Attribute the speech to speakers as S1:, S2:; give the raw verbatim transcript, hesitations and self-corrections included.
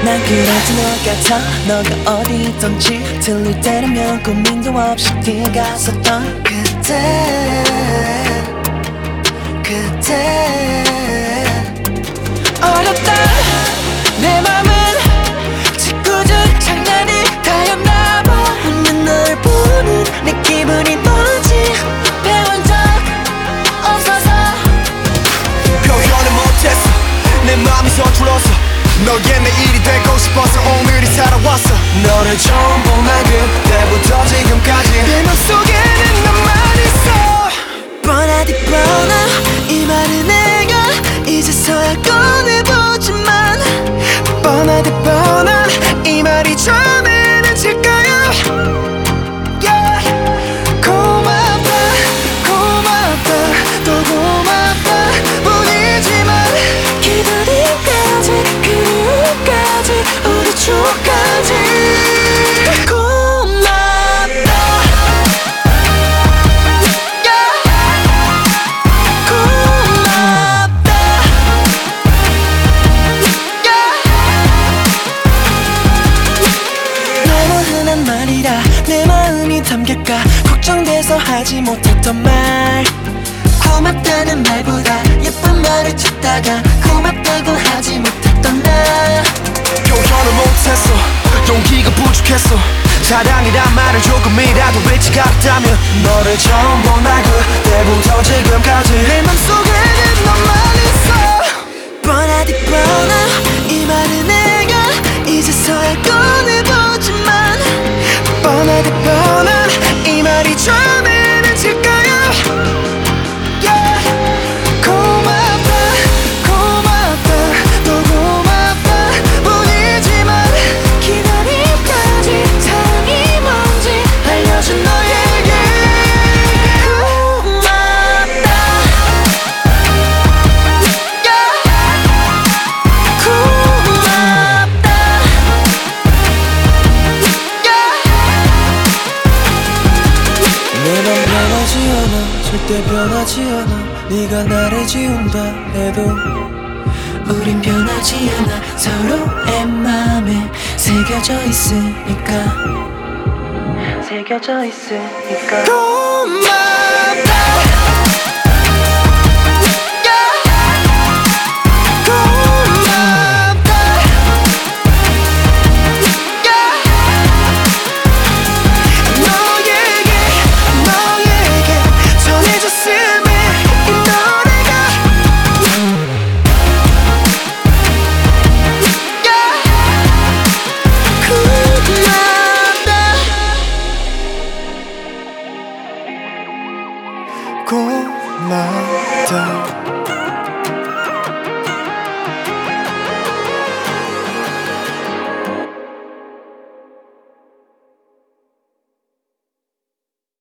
S1: 난 그래도 너 같아. 너가 어디 있던지 들릴 때라면 고민도 없이 뛰어갔었던 그때 그때 어렸다 내 맘은 짓궂은 장난이 다였나봐. 웃는 널 보는 내 기분이 뭔지 배운 적 없어서
S2: 표현을 못했어. 내 맘이 서툴러서 너의 내일이 되고 싶어서 오늘이 살아왔어. 너를 처음 본 날 그때부터 지금까지 내 맘속에는 너만 있어.
S1: 뻔하디 뻔한 이 말은 내가 이제서야 꺼내보지만
S2: 뻔하디 뻔한 이 말이 처음에는 질까요? yeah. 고맙다 고맙다 또 고맙다 뿐이지만
S1: 기다림까지 그리움까지 우리 추억까지 내 마음이 담길까 걱정돼서 하지 못했던 말 고맙다는 말보다 예쁜 말을 찾다가 고맙다고 하지 못했던 나
S2: 표현을 못했어. 용기가 부족했어. 사랑이란 말을 조금이라도 외치 같다면 너를 처음 본 날 그때부터 지금까지 내 맘속에는 너만 있어.
S1: 뻔하디 뻔한 이 말은 내가 이제서야 꺼내보지만
S2: 뻔하디 뻔한 이 말이 처음에는 질까요? yeah. 고맙다 고맙다 또 고맙다 뿐이지만
S1: 기다림까지 사랑이 뭔지 알려준 너에게 고맙다 yeah. 고맙다 내 맘 변하지 않아 절대 변하지 않아 네가 나를 지운다 해도 우린 변하지 않아 서로의 맘에 새겨져 있으니까 새겨져 있으니까
S2: 고마워